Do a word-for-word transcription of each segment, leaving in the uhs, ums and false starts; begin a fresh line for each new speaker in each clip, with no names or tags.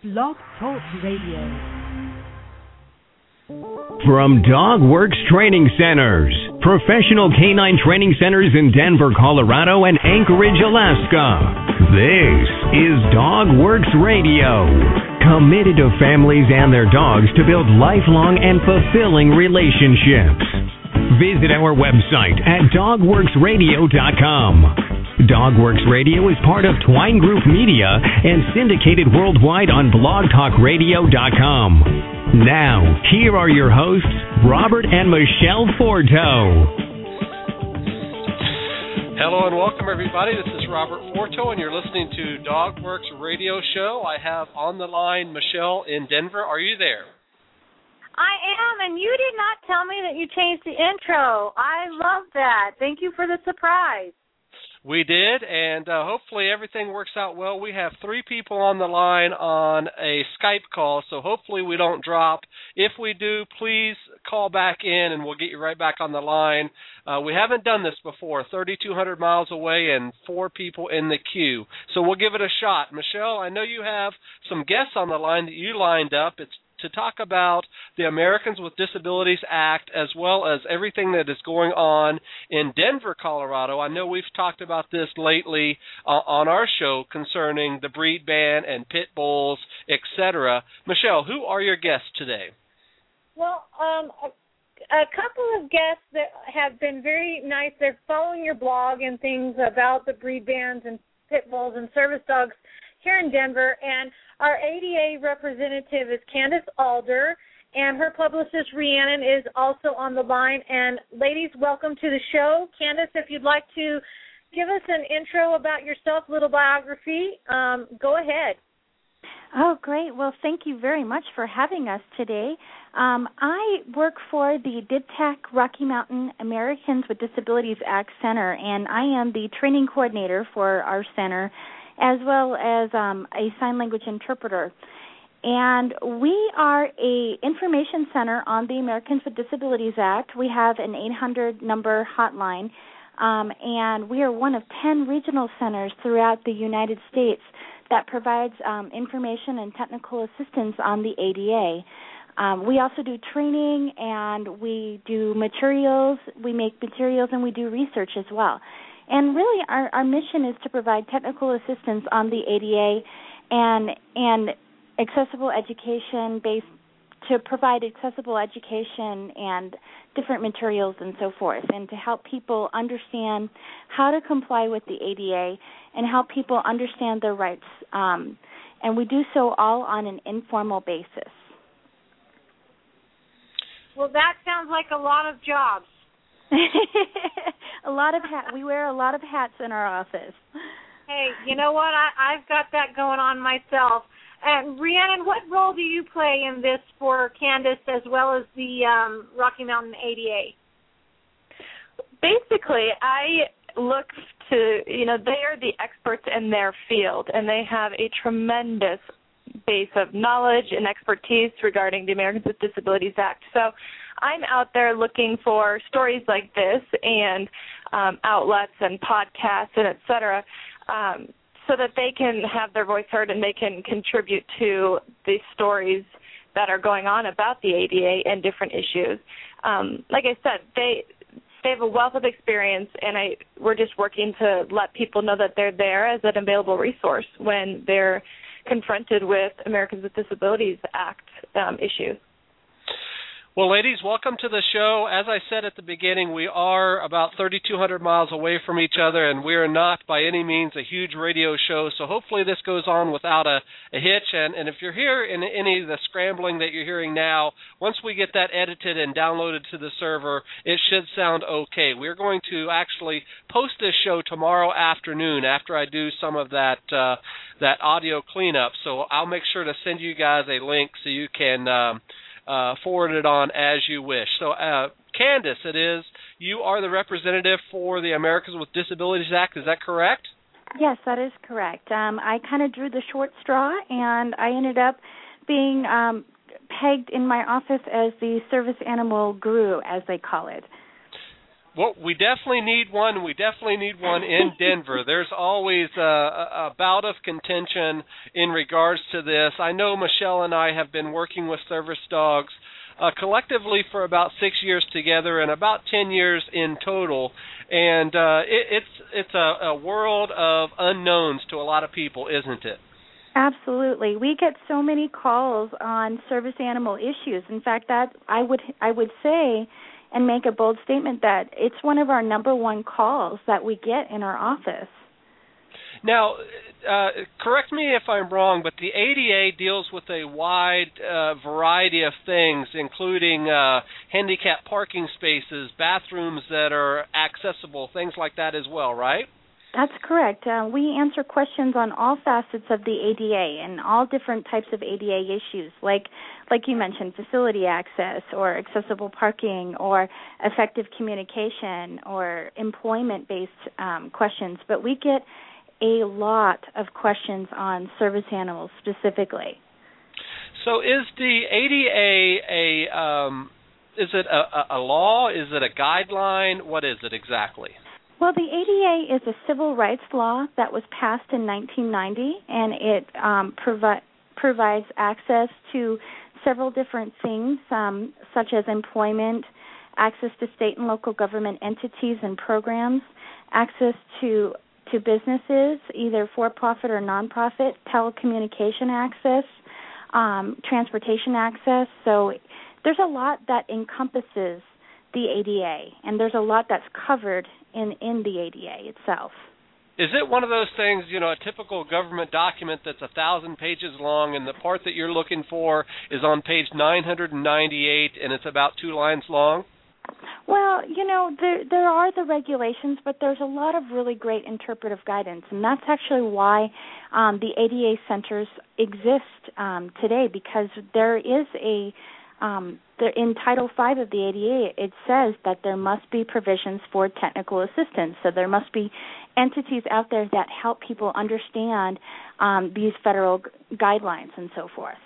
Blog Talk Radio.
From DogWorks Training Centers, professional canine training centers in Denver, Colorado, and Anchorage, Alaska. This is DogWorks Radio, committed to families and their dogs to build lifelong and fulfilling relationships. Visit our website at dog works radio dot com. DogWorks Radio is part of Twine Group Media and syndicated worldwide on blog talk radio dot com. Now, here are your hosts, Robert and Michelle Forto.
Hello and welcome, everybody. This is Robert Forto, and you're listening to DogWorks Radio Show. I have on the line Michelle in Denver. Are you there?
I am, and you did not tell me that you changed the intro. I love that. Thank you for the surprise.
We did, and uh, hopefully everything works out well. We have three people on the line on a Skype call, so hopefully we don't drop. If we do, please call back in, and we'll get you right back on the line. Uh, we haven't done this before, thirty-two hundred miles away and four people in the queue, so we'll give it a shot. Michelle, I know you have some guests on the line that you lined up. It's to talk about the Americans with Disabilities Act, as well as everything that is going on in Denver, Colorado. I know we've talked about this lately uh, on our show concerning the breed ban and pit bulls, et cetera. Michelle, who are your guests today?
Well, um, a, a couple of guests that have been very nice. They're following your blog and things about the breed bans and pit bulls and service dogs here in Denver, and our A D A representative is Candace Alder, and her publicist Rhiannon is also on the line. And ladies, welcome to the show. Candace, if you'd like to give us an intro about yourself, little biography, um, go ahead.
Oh, great. Well, thank you very much for having us today. Um, I work for the D I D T A C Rocky Mountain Americans with Disabilities Act Center, and I am the training coordinator for our center, as well as um, a sign language interpreter. And we are a information center on the Americans with Disabilities Act. We have an eight hundred number hotline, um, and we are one of ten regional centers throughout the United States that provides um, information and technical assistance on the A D A. Um, we also do training, and we do materials. We make materials, and we do research as well. And really, our, our mission is to provide technical assistance on the A D A and and accessible education based to provide accessible education and different materials and so forth, and to help people understand how to comply with the A D A and help people understand their rights. Um, and we do so all on an informal basis.
Well, that sounds like a lot of jobs.
a lot of hat. We wear a lot of hats in our office.
Hey, you know what? I, I've got that going on myself. And Rhiannon, what role do you play in this for Candace as well as the um, Rocky Mountain A D A?
Basically, I look to, you know, they are the experts in their field, and they have a tremendous base of knowledge and expertise regarding the Americans with Disabilities Act. So I'm out there looking for stories like this and um, outlets and podcasts and et cetera, um, so that they can have their voice heard and they can contribute to the stories that are going on about the A D A and different issues. Um, like I said, they they have a wealth of experience, and I we're just working to let people know that they're there as an available resource when they're confronted with Americans with Disabilities Act um, issues.
Well, ladies, welcome to the show. As I said at the beginning, we are about thirty-two hundred miles away from each other, and we are not by any means a huge radio show, so hopefully this goes on without a, a hitch. And, and if you're here in any of the scrambling that you're hearing now, once we get that edited and downloaded to the server, it should sound okay. We're going to actually post this show tomorrow afternoon after I do some of that uh, that audio cleanup, so I'll make sure to send you guys a link so you can um, Uh, forward it on as you wish. So, uh, Candace, it is, you are the representative for the Americans with Disabilities Act. Is that correct?
Yes, that is correct. Um, I kind of drew the short straw, and I ended up being um, pegged in my office as the service animal guru, as they call it.
Well, we definitely need one. We definitely need one in Denver. There's always a, a bout of contention in regards to this. I know Michelle and I have been working with service dogs uh, collectively for about six years together, and about ten years in total. And uh, it, it's it's a, a world of unknowns to a lot of people, isn't it?
Absolutely. We get so many calls on service animal issues. In fact, that I would I would say and make a bold statement that it's one of our number one calls that we get in our office.
Now, uh, correct me if I'm wrong, but the A D A deals with a wide uh, variety of things, including uh, handicap parking spaces, bathrooms that are accessible, things like that as well, right?
That's correct. Uh, we answer questions on all facets of the A D A and all different types of A D A issues, like like you mentioned, facility access or accessible parking or effective communication or employment-based um, questions. But we get a lot of questions on service animals specifically.
So is the A D A a um, is it a, a law? Is it a guideline? What is it exactly?
Well, the A D A is a civil rights law that was passed in nineteen ninety, and it um, provi- provides access to several different things, um, such as employment, access to state and local government entities and programs, access to to businesses, either for-profit or non-profit, telecommunication access, um, transportation access. So there's a lot that encompasses the A D A, and there's a lot that's covered in, in the A D A itself.
Is it one of those things, you know, a typical government document that's a thousand pages long and the part that you're looking for is on page nine hundred ninety-eight and it's about two lines long?
Well, you know, there there are the regulations, but there's a lot of really great interpretive guidance, and that's actually why um, the A D A centers exist um, today, because there is a Um, there, in Title five of the A D A, it says that there must be provisions for technical assistance. So there must be entities out there that help people understand um, these federal g- guidelines and so forth.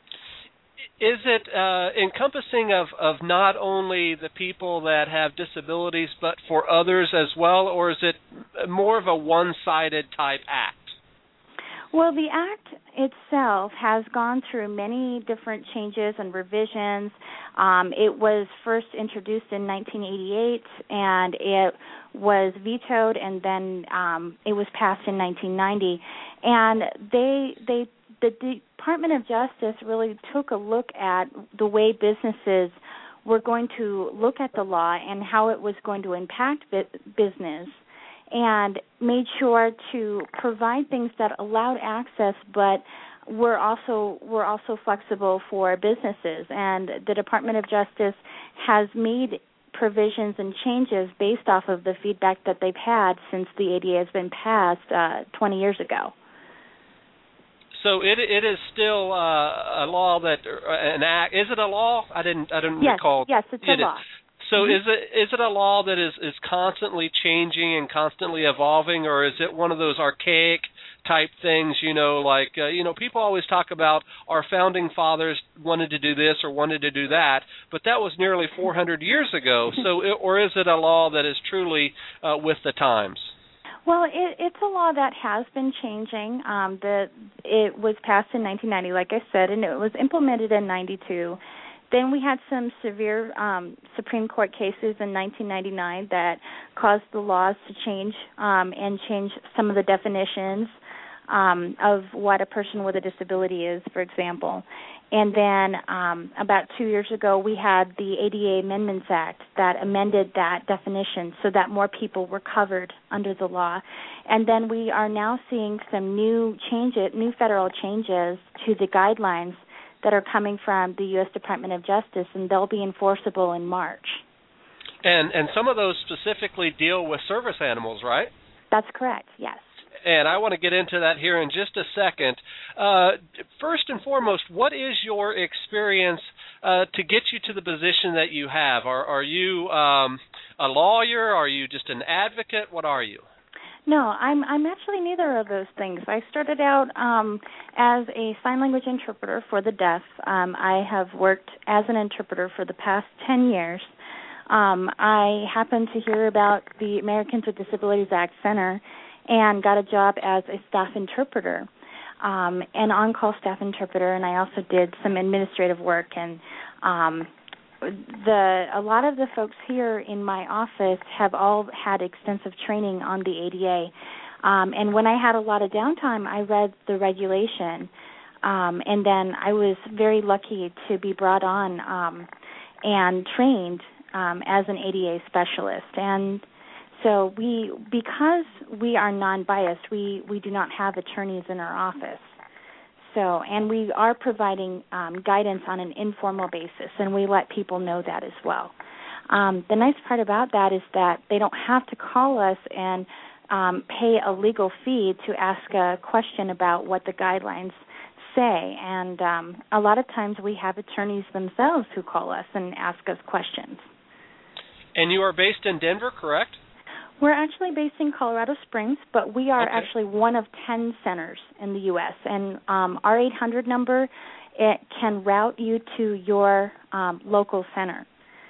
Is it uh, encompassing of, of not only the people that have disabilities, but for others as well, or is it more of a one-sided type act?
Well, the Act itself has gone through many different changes and revisions. Um, it was first introduced in nineteen eighty-eight, and it was vetoed, and then um, it was passed in nineteen ninety. And they, they, the Department of Justice really took a look at the way businesses were going to look at the law and how it was going to impact business, and made sure to provide things that allowed access, but were also were also flexible for businesses. And the Department of Justice has made provisions and changes based off of the feedback that they've had since the A D A has been passed uh, twenty years ago.
So it it is still uh, a law that uh, an act. Is it a law? I didn't I didn't
yes,
recall.
Yes, it's
it
a law.
Is. So mm-hmm. is it is it a law that is, is constantly changing and constantly evolving, or is it one of those archaic type things, you know, like, uh, you know, people always talk about our founding fathers wanted to do this or wanted to do that, but that was nearly four hundred years ago. So, it, or is it a law that is truly uh, with the times?
Well, it, it's a law that has been changing. Um, the it was passed in nineteen ninety, like I said, and it was implemented in ninety-two. Then we had some severe um, Supreme Court cases in nineteen ninety-nine that caused the laws to change um, and change some of the definitions um, of what a person with a disability is, for example. And then um, about two years ago, we had the A D A Amendments Act that amended that definition so that more people were covered under the law. And then we are now seeing some new changes, new federal changes to the guidelines that are coming from the U S Department of Justice, and they'll be enforceable in March.
And and some of those specifically deal with service animals, right?
That's correct, yes.
And I want to get into that here in just a second. Uh, first and foremost, what is your experience uh, to get you to the position that you have? Are, are you um, a lawyer? Are you just an advocate? What are you?
No, I'm I'm actually neither of those things. I started out um, as a sign language interpreter for the deaf. Um, I have worked as an interpreter for the past ten years. Um, I happened to hear about the Americans with Disabilities Act Center and got a job as a staff interpreter, um, an on-call staff interpreter, and I also did some administrative work. And um, the a lot of the folks here in my office have all had extensive training on the A D A. Um, and when I had a lot of downtime, I read the regulation, um, and then I was very lucky to be brought on um, and trained Um, as an A D A specialist. And so we, because we are non-biased, we, we do not have attorneys in our office. So, and we are providing um, guidance on an informal basis, and we let people know that as well. Um, the nice part about that is that they don't have to call us and um, pay a legal fee to ask a question about what the guidelines say. And um, a lot of times we have attorneys themselves who call us and ask us questions.
And you are based in Denver, correct?
We're actually based in Colorado Springs, but we are
okay.
actually one of ten centers in the U S And um, our eight hundred number, it can route you to your um, local center.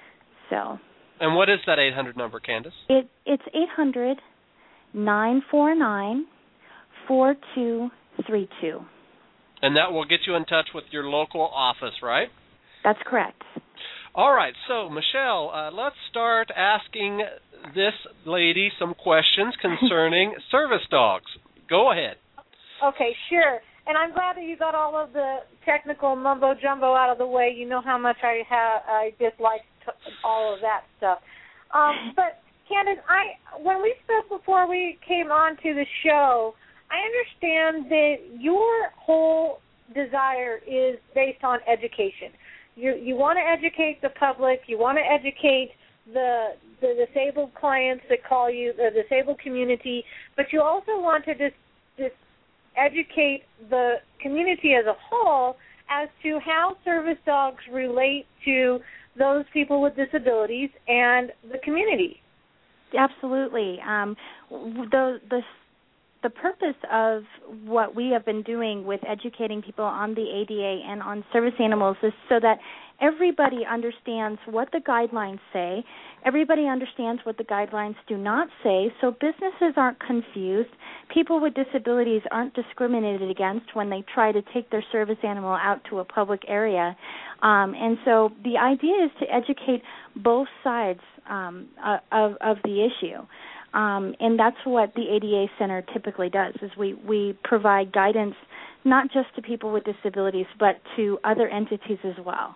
So.
And what is that eight hundred number, Candace?
It, it's eight hundred, nine four nine, four two three two.
And that will get you in touch with your local office, right?
That's correct.
All right, so Michelle, uh, let's start asking this lady some questions concerning service dogs. Go ahead.
Okay, sure. And I'm glad that you got all of the technical mumbo jumbo out of the way. You know how much I ha- I dislike t- all of that stuff. Um, but Candace, I when we spoke before we came on to the show, I understand that your whole desire is based on education. You you want to educate the public. You want to educate the the disabled clients that call you, the disabled community, but you also want to just, just educate the community as a whole as to how service dogs relate to those people with disabilities and the community.
Absolutely. Um, the the The purpose of what we have been doing with educating people on the A D A and on service animals is so that everybody understands what the guidelines say, everybody understands what the guidelines do not say, so businesses aren't confused, people with disabilities aren't discriminated against when they try to take their service animal out to a public area. Um, and so the idea is to educate both sides um, of, of the issue. Um, and that's what the A D A Center typically does, is we, we provide guidance not just to people with disabilities, but to other entities as well.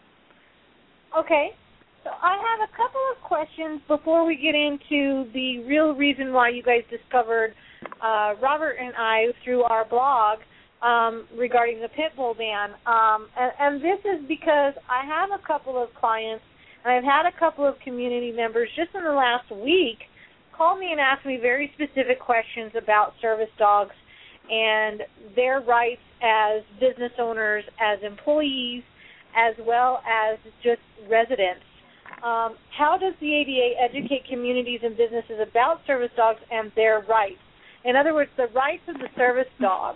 Okay. So I have a couple of questions before we get into the real reason why you guys discovered uh, Robert and I through our blog um, regarding the pit bull ban. Um, and, and this is because I have a couple of clients, and I've had a couple of community members just in the last week call me and ask me very specific questions about service dogs and their rights as business owners, as employees, as well as just residents. Um, how does the A D A educate communities and businesses about service dogs and their rights? In other words, the rights of the service dog.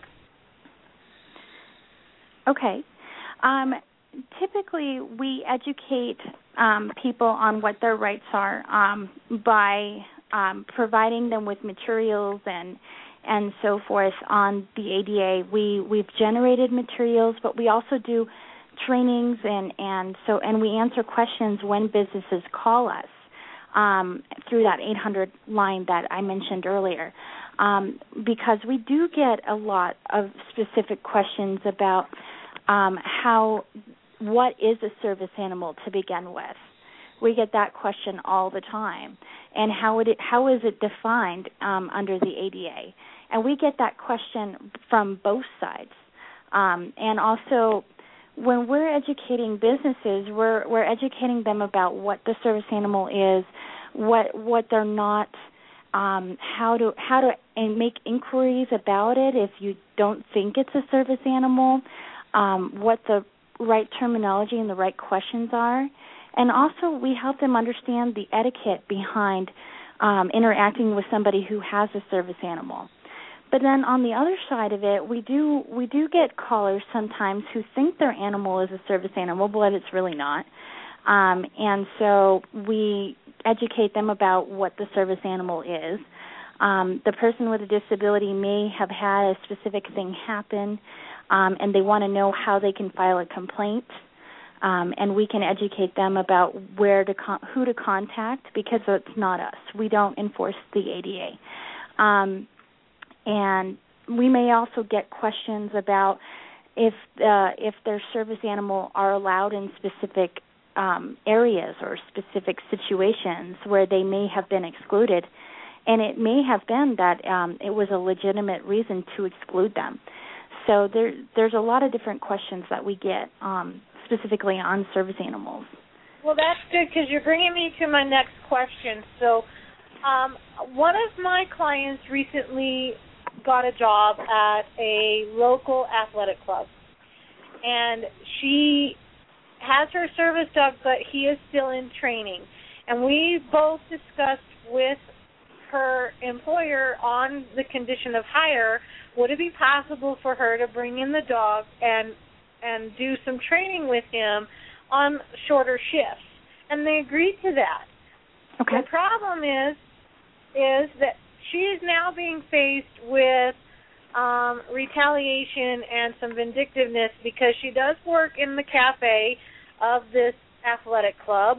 Okay. Um, typically, we educate um, people on what their rights are um, by Um, providing them with materials and and so forth on the A D A. We we've generated materials, but we also do trainings and, and so and we answer questions when businesses call us um, through that eight hundred line that I mentioned earlier, um, because we do get a lot of specific questions about um, how what is a service animal to begin with. We get that question all the time, and how it how is it defined um, under the A D A? And we get that question from both sides. Um, and also, when we're educating businesses, we're we're educating them about what the service animal is, what what they're not, um, how to how to and make inquiries about it if you don't think it's a service animal, um, what the right terminology and the right questions are. And also, we help them understand the etiquette behind um, interacting with somebody who has a service animal. But then on the other side of it, we do we do get callers sometimes who think their animal is a service animal, but it's really not. Um, and so we educate them about what the service animal is. Um, the person with a disability may have had a specific thing happen, um, and they want to know how they can file a complaint. Um, and we can educate them about where to con- who to contact, because it's not us. We don't enforce the A D A. Um, and we may also get questions about if uh, if their service animal are allowed in specific um, areas or specific situations where they may have been excluded. And it may have been that um, it was a legitimate reason to exclude them. So there, there's a lot of different questions that we get um, specifically on service animals.
Well, that's good, because you're bringing me to my next question. So um, one of my clients recently got a job at a local athletic club, and she has her service dog, but he is still in training. And we both discussed with her employer on the condition of hire, would it be possible for her to bring in the dog and and do some training with him on shorter shifts? And they agreed to that.
Okay.
The problem is is that she is now being faced with um, retaliation and some vindictiveness, because she does work in the cafe of this athletic club,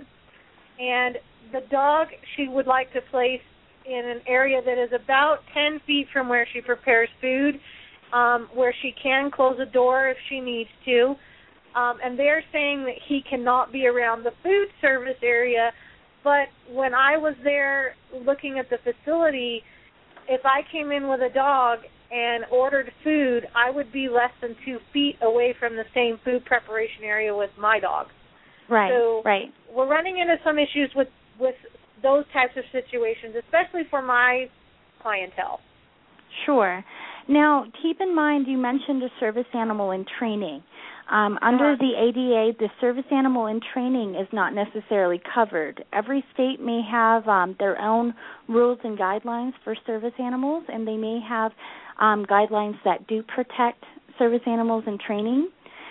and the dog she would like to place in an area that is about ten feet from where she prepares food, um, where she can close a door if she needs to. Um, and they're saying that he cannot be around the food service area. But when I was there looking at the facility, if I came in with a dog and ordered food, I would be less than two feet away from the same food preparation area with my dog.
Right,
so
right.
We're running into some issues with, with those types of situations, especially for my clientele.
Sure. Now, keep in mind you mentioned a service animal in training. Um, under
uh-huh.
the A D A, the service animal in training is not necessarily covered. Every state may have um, their own rules and guidelines for service animals, and they may have um, guidelines that do protect service animals in training.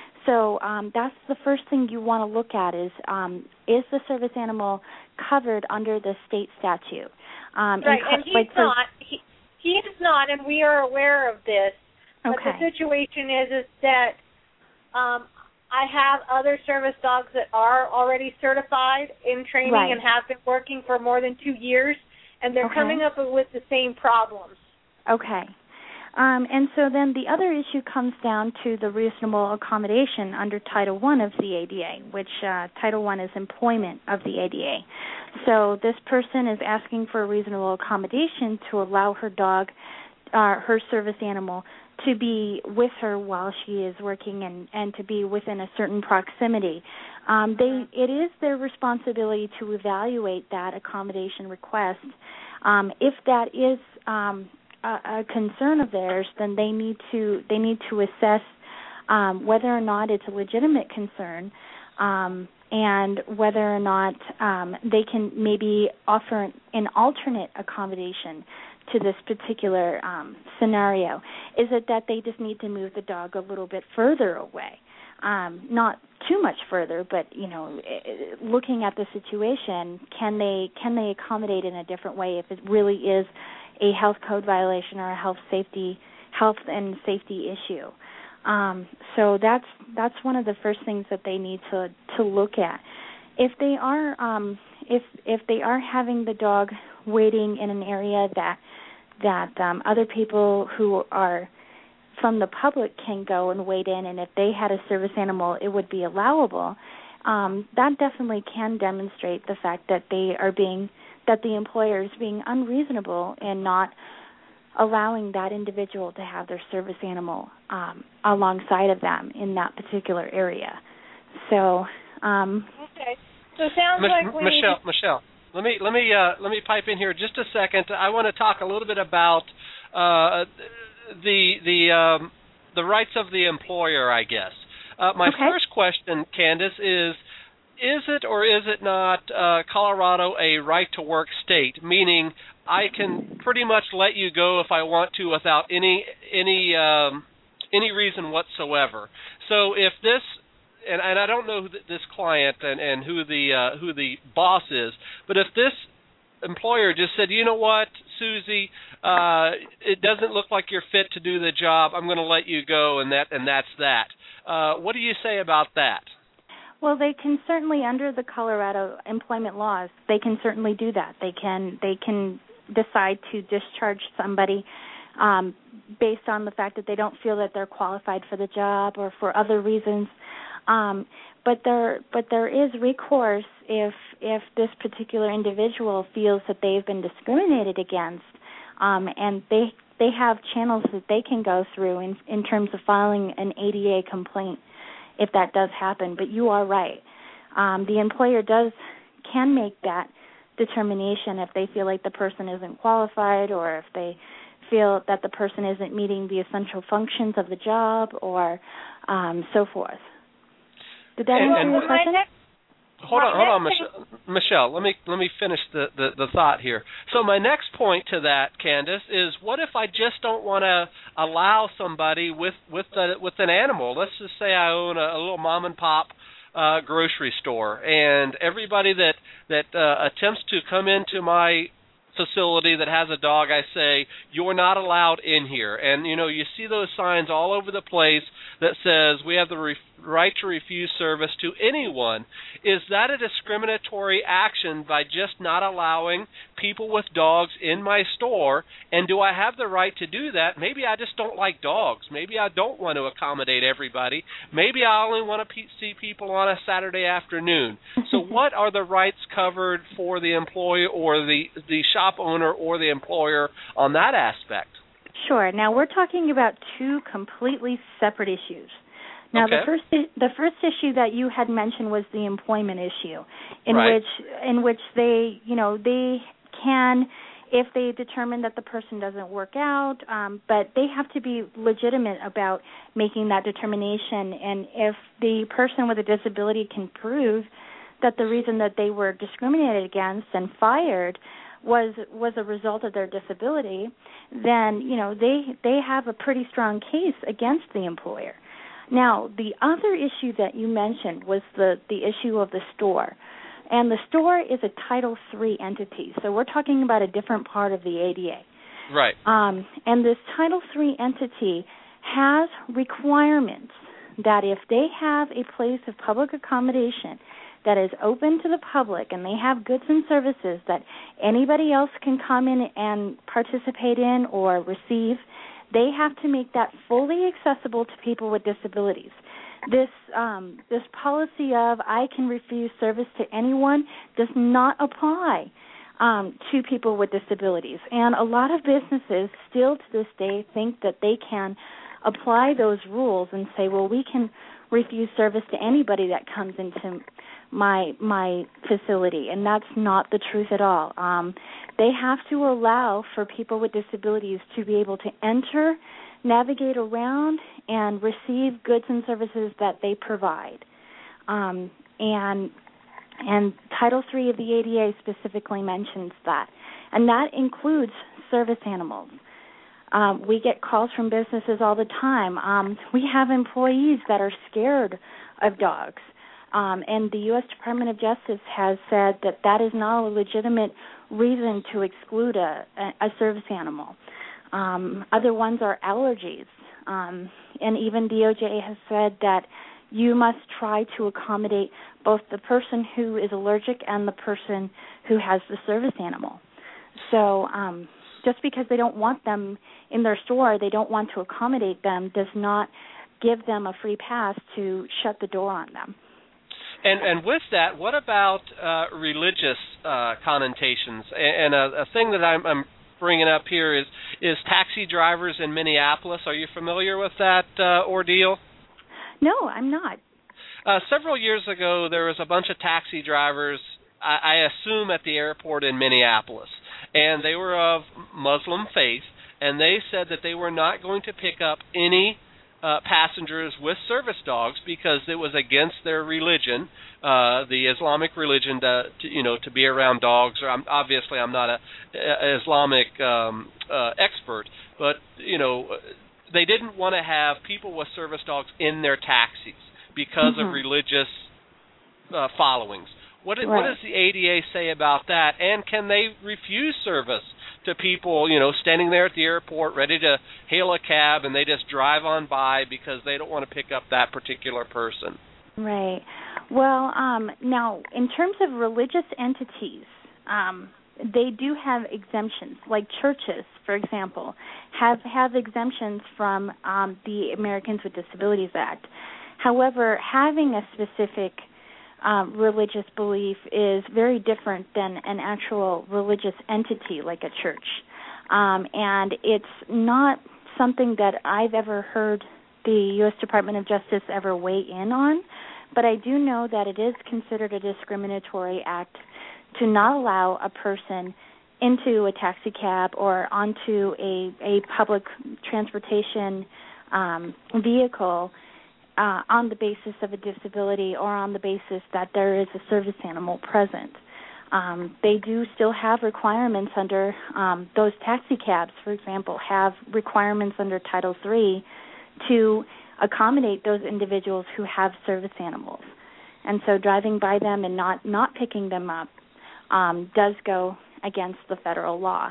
So um, that's the first thing you want to look at is, um, is the service animal covered under the state statute? Um,
right,
and,
and he's
like,
not. He, he is not, and we are aware of this. But
okay.
the situation is, is that um, I have other service dogs that are already certified in training
right.
and have been working for more than two years, and they're
okay.
coming up with the same problems.
Okay. Um, and so then the other issue comes down to the reasonable accommodation under Title one of the A D A, which uh, Title one is employment of the A D A. So this person is asking for a reasonable accommodation to allow her dog, uh, her service animal, to be with her while she is working and, and to be within a certain proximity. Um, they, it is their responsibility to evaluate that accommodation request. Um, if that is um, a, a concern of theirs, then they need to they need to assess um, whether or not it's a legitimate concern, um, and whether or not um, they can maybe offer an alternate accommodation to this particular um, scenario. Is it that they just need to move the dog a little bit further away? Um, not too much further, but, you know, looking at the situation, can they can they accommodate in a different way if it really is a health code violation or a health safety health and safety issue? Um, so that's that's one of the first things that they need to to look at. If they are um, if if they are having the dog waiting in an area that that um, other people who are from the public can go and wait in, and if they had a service animal, it would be allowable. Um, that definitely can demonstrate the fact that they are being that the employer is being unreasonable in not allowing that individual to have their service animal um, alongside of them in that particular area. So, um,
okay. So it sounds
M-
like we
Michelle,
need to...
Michelle, let me let me uh, let me pipe in here just a second. I want to talk a little bit about uh, the the um, the rights of the employer, I guess. Uh, my
okay.
first question, Candace, is: Is it or is it not uh, Colorado a right-to-work state? Meaning, I can pretty much let you go if I want to without any any um, any reason whatsoever. So if this and, and I don't know who th- this client and, and who the uh, who the boss is, but if this employer just said, you know what, Susie, uh, it doesn't look like you're fit to do the job, I'm going to let you go, and that and that's that. Uh, what do you say about that?
Well, they can certainly, under the Colorado employment laws, they can certainly do that. They can they can decide to discharge somebody um, based on the fact that they don't feel that they're qualified for the job or for other reasons. Um, but there but there is recourse if if this particular individual feels that they've been discriminated against, um, and they they have channels that they can go through in in terms of filing an A D A complaint if that does happen. But you are right. Um, the employer does can make that determination if they feel like the person isn't qualified, or if they feel that the person isn't meeting the essential functions of the job, or um, so forth. Did that
and,
answer
and
your question?
Hold on, hold on, Michelle. Michelle, let me let me finish the, the, the thought here. So my next point to that, Candace, is what if I just don't want to allow somebody with with a, with an animal? Let's just say I own a, a little mom and pop uh, grocery store, and everybody that that uh, attempts to come into my facility that has a dog, I say, you're not allowed in here. And, you know, you see those signs all over the place that says we have the re- right to refuse service to anyone. Is that a discriminatory action by just not allowing people with dogs in my store? And do I have the right to do that? Maybe I just don't like dogs. Maybe I don't want to accommodate everybody. Maybe I only want to pe- see people on a Saturday afternoon. So what are the rights covered for the employee or the, the shop owner or the employer on that aspect?
Sure. Now we're talking about two completely separate issues. Now
okay.
the first the first issue that you had mentioned was the employment issue, in
right.
which in which they you know they can, if they determine that the person doesn't work out, um, but they have to be legitimate about making that determination. And if the person with a disability can prove that the reason that they were discriminated against and fired was was a result of their disability, then, you know, they they have a pretty strong case against the employer. Now, the other issue that you mentioned was the, the issue of the store. And the store is a Title three entity, so we're talking about a different part of the A D A.
Right.
Um, and this Title three entity has requirements that if they have a place of public accommodation that is open to the public and they have goods and services that anybody else can come in and participate in or receive, they have to make that fully accessible to people with disabilities. This um, this policy of I can refuse service to anyone does not apply um, to people with disabilities. And a lot of businesses still to this day think that they can apply those rules and say, well, we can refuse service to anybody that comes into my my facility, and that's not the truth at all. Um, they have to allow for people with disabilities to be able to enter, navigate around, and receive goods and services that they provide. Um, and and Title three of the A D A specifically mentions that, and that includes service animals. Um, we get calls from businesses all the time. Um, we have employees that are scared of dogs. Um, and the U S Department of Justice has said that that is not a legitimate reason to exclude a, a service animal. Um, other ones are allergies. Um, and even D O J has said that you must try to accommodate both the person who is allergic and the person who has the service animal. So um, just because they don't want them in their store, they don't want to accommodate them, does not give them a free pass to shut the door on them.
And and with that, what about uh, religious uh, connotations? And, and a, a thing that I'm, I'm bringing up here is is taxi drivers in Minneapolis. Are you familiar with that uh, ordeal?
No, I'm not.
Uh, several years ago, there was a bunch of taxi drivers, I, I assume at the airport in Minneapolis, and they were of Muslim faith, and they said that they were not going to pick up any Uh, passengers with service dogs because it was against their religion, uh, the Islamic religion, to, to you know to be around dogs. Or I'm, obviously, I'm not a, a Islamic um, uh, expert, but you know they didn't want to have people with service dogs in their taxis because
mm-hmm.
of religious uh, followings. What,
right.
what does the A D A say about that? And can they refuse service to people, you know, standing there at the airport ready to hail a cab and they just drive on by because they don't want to pick up that particular person?
Right. Well, um, now, in terms of religious entities, um, they do have exemptions, like churches, for example, have, have exemptions from um, the Americans with Disabilities Act. However, having a specific um, religious belief is very different than an actual religious entity like a church. Um, and it's not something that I've ever heard the U S Department of Justice ever weigh in on, but I do know that it is considered a discriminatory act to not allow a person into a taxi cab or onto a, a public transportation um, vehicle uh, on the basis of a disability or on the basis that there is a service animal present. Um, they do still have requirements under um, those taxi cabs, for example, have requirements under Title three to accommodate those individuals who have service animals. And so driving by them and not, not picking them up um, does go against the federal law.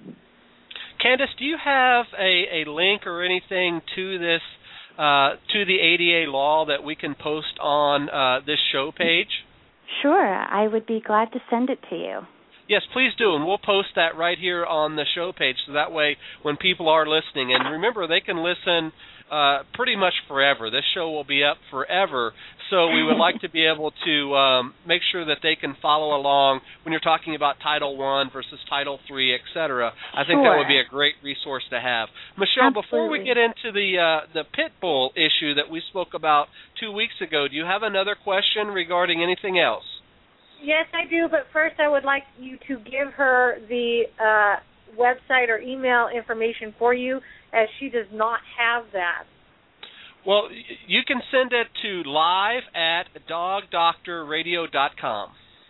Candace, do you have a, a link or anything to this, uh, to the A D A law that we can post on uh, this show page?
Sure, I would be glad to send it to you.
Yes, please do, and we'll post that right here on the show page, so that way when people are listening, and remember, they can listen uh, pretty much forever. This show will be up forever, so we would like to be able to um, make sure that they can follow along when you're talking about Title one versus Title three, et cetera. I think
sure.
that would be a great resource to have. Michelle,
Absolutely.
Before we get into the uh, the pit bull issue that we spoke about two weeks ago, do you have another question regarding anything else?
Yes, I do, but first I would like you to give her the uh, website or email information for you, as she does not have that.
Well, you can send it to live at dog doctor radio dot com.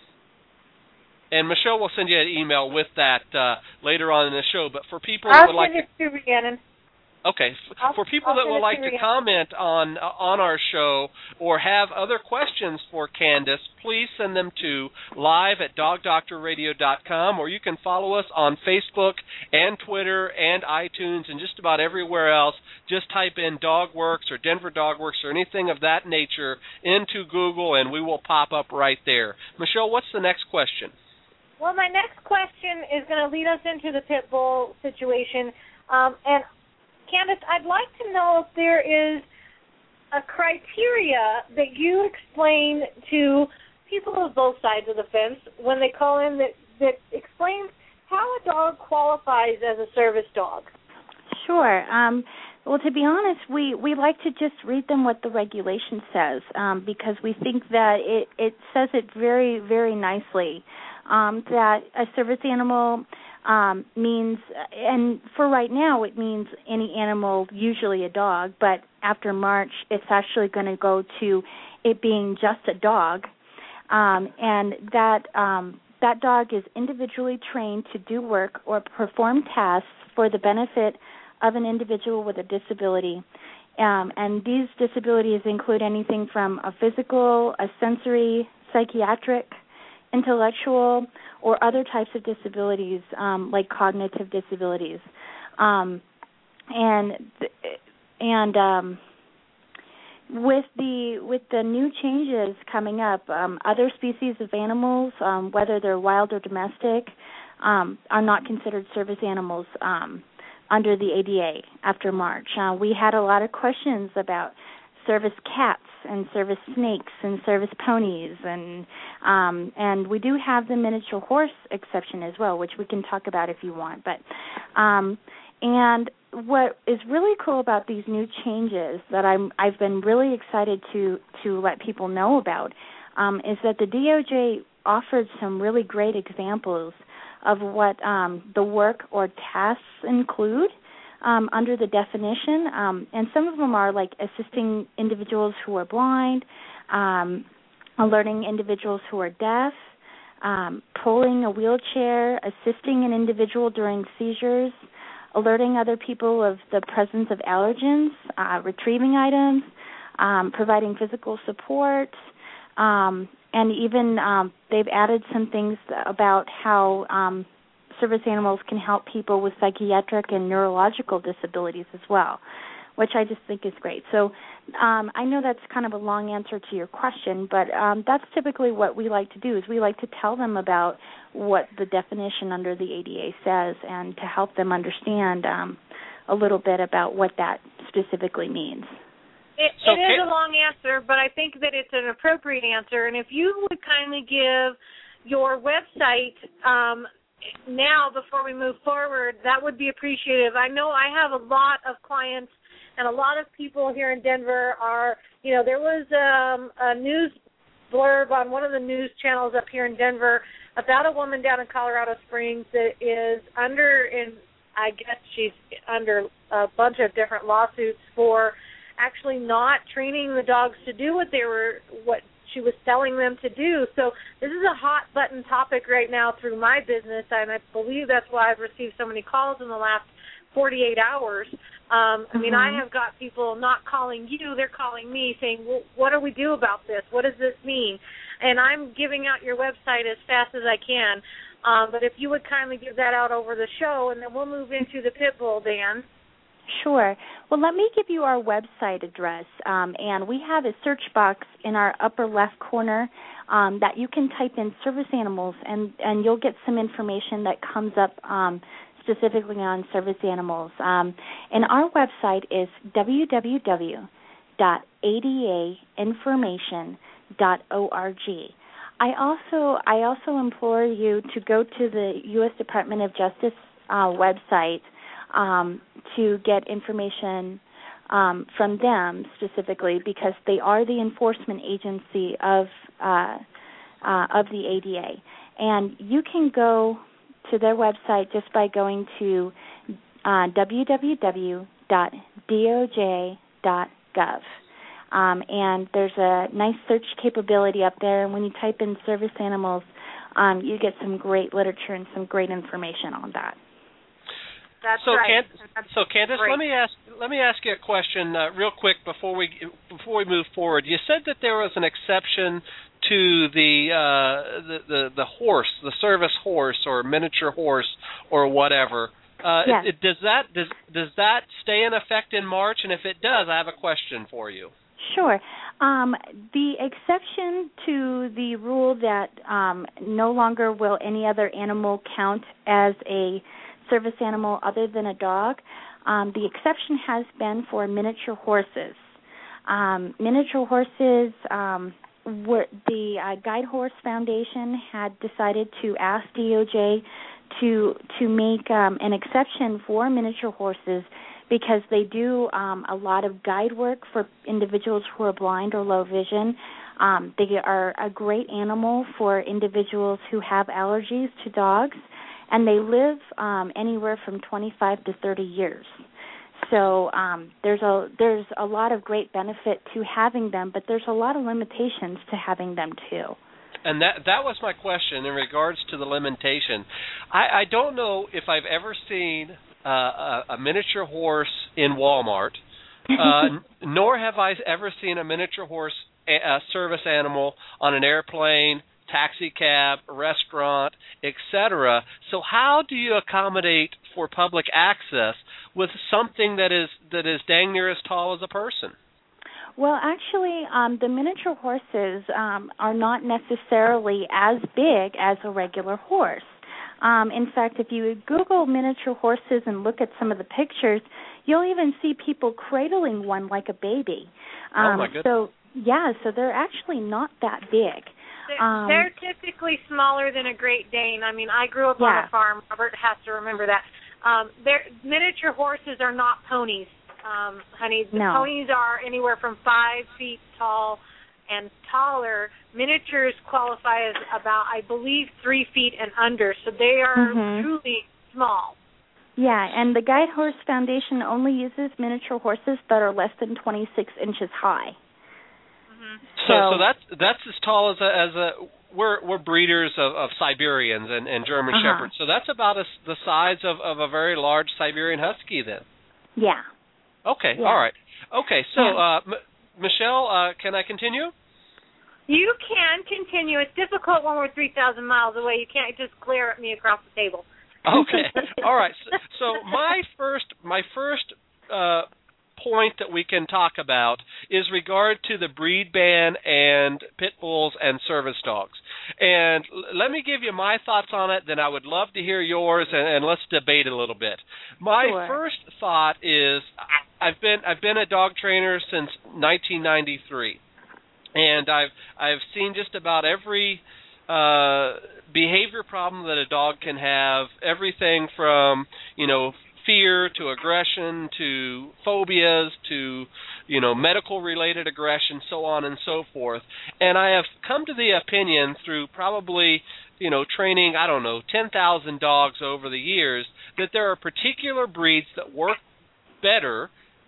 And Michelle will send you an email with that uh, later on in the show. But for people
I'll
that would like
send it to Rhiannon.
Okay,
I'll,
for people
I'll
that would like
to
to comment on on our show or have other questions for Candace, please send them to live at dog doctor radio dot com, or you can follow us on Facebook and Twitter and iTunes and just about everywhere else. Just type in DogWorks or Denver DogWorks or anything of that nature into Google, and we will pop up right there. Michelle, what's the next question?
Well, my next question is going to lead us into the pit bull situation, um, and Candace, I'd like to know if there is a criteria that you explain to people of both sides of the fence when they call in that, that explains how a dog qualifies as a service dog.
Sure. Um, well, to be honest, we, we like to just read them what the regulation says um, because we think that it, it says it very, very nicely, um, that a service animal Um, means, and for right now it means any animal, usually a dog, but after March it's actually going to go to it being just a dog, um, and that um, that dog is individually trained to do work or perform tasks for the benefit of an individual with a disability. Um, and these disabilities include anything from a physical, a sensory, psychiatric, intellectual, or other types of disabilities, um, like cognitive disabilities, um, and and um, with the with the new changes coming up, um, other species of animals, um, whether they're wild or domestic, um, are not considered service animals um, under the A D A after March. Uh, we had a lot of questions about service cats and service snakes and service ponies, and um, and we do have the miniature horse exception as well, which we can talk about if you want. But um, and what is really cool about these new changes that I'm I've been really excited to to let people know about um, is that the D O J offered some really great examples of what um, the work or tasks include. Um, under the definition, um, and some of them are like assisting individuals who are blind, um, alerting individuals who are deaf, um, pulling a wheelchair, assisting an individual during seizures, alerting other people of the presence of allergens, uh, retrieving items, um, providing physical support, um, and even um, they've added some things about how um, service animals can help people with psychiatric and neurological disabilities as well, which I just think is great. So um, I know that's kind of a long answer to your question, but um, that's typically what we like to do is we like to tell them about what the definition under the A D A says and to help them understand um, a little bit about what that specifically means.
It, it is a long answer, but I think that it's an appropriate answer. And if you would kindly give your website um, now before we move forward, that would be appreciative. I know I have a lot of clients and a lot of people here in Denver are, you know, there was um, a news blurb on one of the news channels up here in Denver about a woman down in Colorado Springs that is under, in, I guess she's under a bunch of different lawsuits for actually not training the dogs to do what they were, what she was telling them to do. So this is a hot button topic right now through my business, and I believe that's why I've received so many calls in the last forty-eight hours. Um, I mean, mm-hmm. I have got people not calling you, they're calling me saying, well, what do we do about this? What does this mean? And I'm giving out your website as fast as I can. Um, but if you would kindly give that out over the show, and then we'll move into the pit bull, Dan.
Sure. Well, let me give you our website address, um, and we have a search box in our upper left corner um, that you can type in service animals, and, and you'll get some information that comes up um, specifically on service animals. Um, and our website is w w w dot a d a information dot org. I also I also implore you to go to the U S Department of Justice uh, website um, to get information um, from them specifically, because they are the enforcement agency of uh, uh, of the A D A, and you can go to their website just by going to uh, w w w dot d o j dot gov. Um, and there's a nice search capability up there, and when you type in service animals, um, you get some great literature and some great information on that.
That's
so,
right.
Can, so, Candace,
great.
let me ask let me ask you a question uh, real quick before we before we move forward. You said that there was an exception to the, uh, the the the horse, the service horse or miniature horse or whatever. Uh,
yes.
it, it, does that does does that stay in effect in March? And if it does, I have a question for you.
Sure. Um, the exception to the rule that um, no longer will any other animal count as a service animal other than a dog, um, the exception has been for miniature horses. Um, miniature horses, um, were, the uh, Guide Horse Foundation had decided to ask D O J to to make um, an exception for miniature horses, because they do um, a lot of guide work for individuals who are blind or low vision. Um, they are a great animal for individuals who have allergies to dogs, and they live um, anywhere from twenty-five to thirty years. So um, there's a there's a lot of great benefit to having them, but there's a lot of limitations to having them too.
And that that was my question in regards to the limitation. I, I don't know if I've ever seen uh, a, a miniature horse in Walmart, uh, nor have I ever seen a miniature horse a, a service animal on an airplane, taxi cab, restaurant, et cetera. So how do you accommodate for public access with something that is that is dang near as tall as a person?
Well, actually, um, the miniature horses um, are not necessarily as big as a regular horse. Um, in fact, if you Google miniature horses and look at some of the pictures, you'll even see people cradling one like a baby. Um,
oh, my goodness.
So, yeah, so they're actually not that big.
They're,
um,
they're typically smaller than a Great Dane. I mean, I grew up
yeah.
on a farm. Robert has to remember that. Um, miniature horses are not ponies. Um, honey, the
no.
ponies are anywhere from five feet tall and taller. Miniatures qualify as about, I believe, three feet and under, so they are
mm-hmm.
truly small.
Yeah, and the Guide Horse Foundation only uses miniature horses that are less than twenty-six inches high.
Mm-hmm. So, so, so that's that's as tall as a, as a we're we're breeders of, of Siberians and, and German
uh-huh.
Shepherds. So that's about a, the size of, of a very large Siberian Husky, then.
Yeah.
Okay,
yeah.
all right. Okay, so
yeah.
uh, Michelle, uh, can I continue?
You can continue. It's difficult when we're three thousand miles away. You can't just glare at me across the table.
Okay. All right. So, so my first my first uh, point that we can talk about is regard to the breed ban and pit bulls and service dogs. And l- let me give you my thoughts on it, then I would love to hear yours, and, and let's debate a little bit. My
Sure.
first thought is I've been I've been a dog trainer since nineteen ninety-three. And I've I've seen just about every uh, behavior problem that a dog can have, everything from, you know, fear to aggression to phobias to, you know, medical-related aggression, so on and so forth. And I have come to the opinion through probably, you know, training, I don't know, ten thousand dogs over the years, that there are particular breeds that work better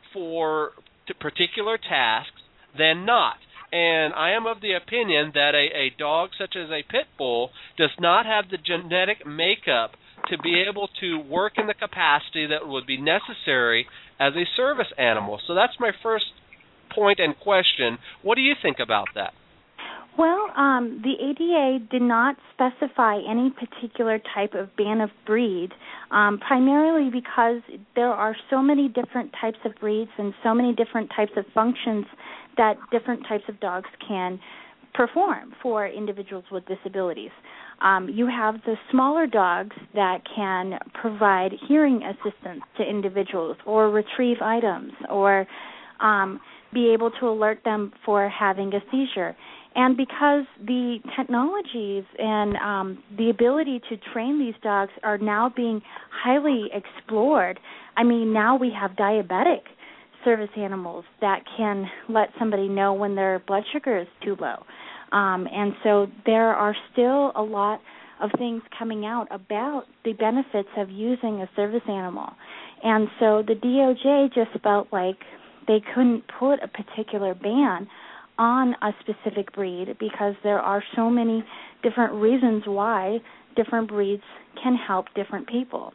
for particular tasks than not. And I am of the opinion that a, a dog such as a pit bull does not have the genetic makeup to be able to work in the capacity that would be necessary as a service animal. So that's my first point and question. What do you think about that?
Well, um, the A D A did not specify any particular type of ban of breed, um, primarily because there are so many different types of breeds and so many different types of functions that different types of dogs can perform for individuals with disabilities. Um, you have the smaller dogs that can provide hearing assistance to individuals or retrieve items or um, be able to alert them for having a seizure. And because the technologies and um, the ability to train these dogs are now being highly explored, I mean, now we have diabetic service animals that can let somebody know when their blood sugar is too low. Um, and so there are still a lot of things coming out about the benefits of using a service animal. And so the D O J just felt like they couldn't put a particular ban on a specific breed because there are so many different reasons why different breeds can help different people.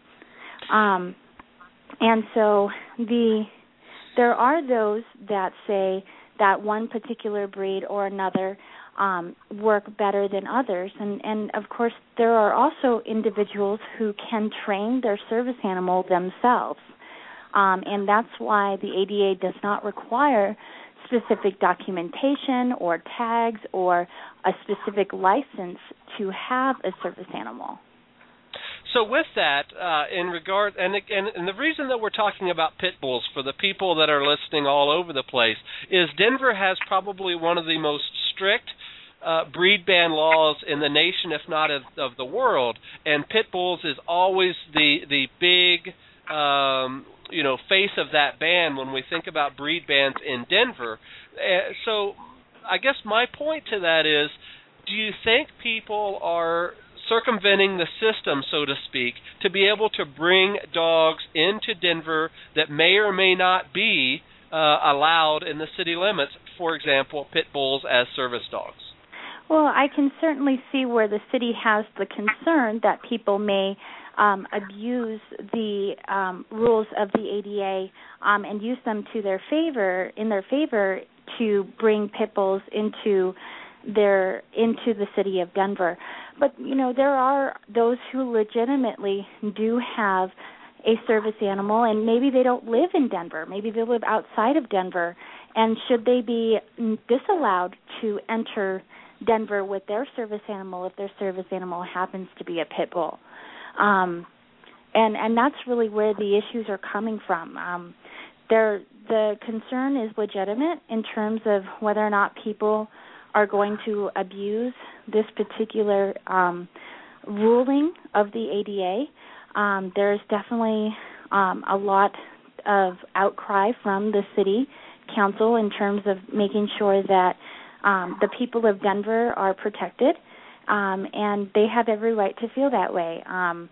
Um, and so the there are those that say that one particular breed or another um, work better than others. And, and, of course, there are also individuals who can train their service animal themselves. Um, and that's why the A D A does not require specific documentation or tags or a specific license to have a service animal.
So with that, uh, in regard, and, and and the reason that we're talking about pit bulls for the people that are listening all over the place is Denver has probably one of the most strict uh, breed ban laws in the nation, if not of, of the world, and pit bulls is always the the big um, you know face of that ban when we think about breed bans in Denver. Uh, so I guess my point to that is, do you think people are circumventing the system, so to speak, to be able to bring dogs into Denver that may or may not be uh, allowed in the city limits, for example, pit bulls as service dogs?
Well, I can certainly see where the city has the concern that people may um, abuse the um, rules of the A D A um, and use them to their favor, in their favor, to bring pit bulls into their into the city of Denver. But, you know, there are those who legitimately do have a service animal, and maybe they don't live in Denver. Maybe they live outside of Denver. And should they be disallowed to enter Denver with their service animal if their service animal happens to be a pit bull? Um, and, and that's really where the issues are coming from. Um, there, the concern is legitimate in terms of whether or not people are going to abuse this particular um, ruling of the A D A. Um, there's definitely um, a lot of outcry from the city council in terms of making sure that um, the people of Denver are protected, um, and they have every right to feel that way. Um,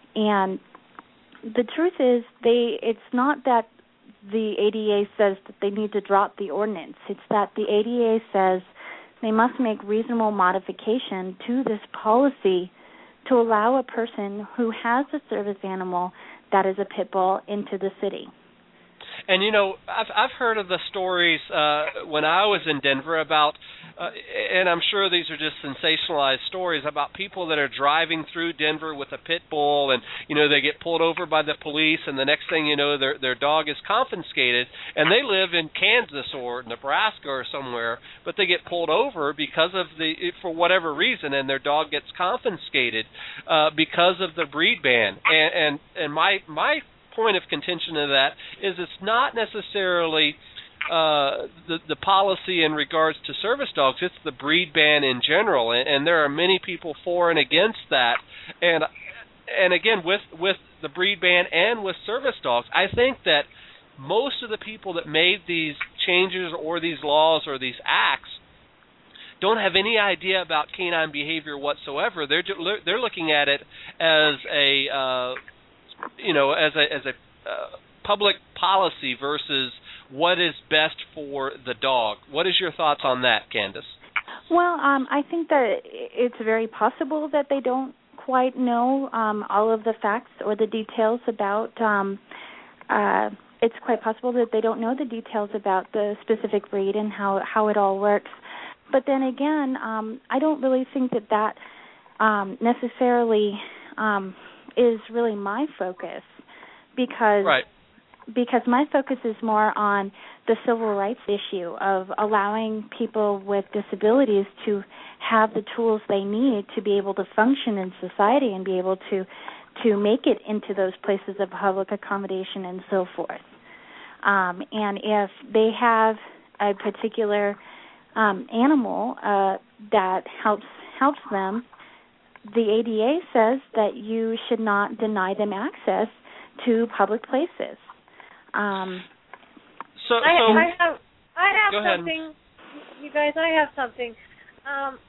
and the truth is, they it's not that the A D A says that they need to drop the ordinance. It's that the A D A says they must make reasonable modification to this policy to allow a person who has a service animal that is a pit bull into the city.
And you know, I've I've heard of the stories uh, when I was in Denver about, uh, and I'm sure these are just sensationalized stories about people that are driving through Denver with a pit bull, and you know they get pulled over by the police, and the next thing you know, their their dog is confiscated, and they live in Kansas or Nebraska or somewhere, but they get pulled over because of the for whatever reason, and their dog gets confiscated uh, because of the breed ban. And and and my my point of contention of that is it's not necessarily uh, the the policy in regards to service dogs. It's the breed ban in general, and, and there are many people for and against that. And and again, with with the breed ban and with service dogs, I think that most of the people that made these changes or these laws or these acts don't have any idea about canine behavior whatsoever. They're they're looking at it as a uh, you know, as a as a uh, public policy versus what is best for the dog. What is your thoughts on that, Candace?
Well, um, I think that it's very possible that they don't quite know um, all of the facts or the details about. Um, uh, it's quite possible that they don't know the details about the specific breed and how how it all works. But then again, um, I don't really think that that um, necessarily. Um, is really my focus because
right.
because my focus is more on the civil rights issue of allowing people with disabilities to have the tools they need to be able to function in society and be able to to make it into those places of public accommodation and so forth. Um, and if they have a particular um, animal uh, that helps helps them, the A D A says that you should not deny them access to public places. Um,
so,
I,
so
I have, I have
go ahead.
something, you guys. I have something. Um,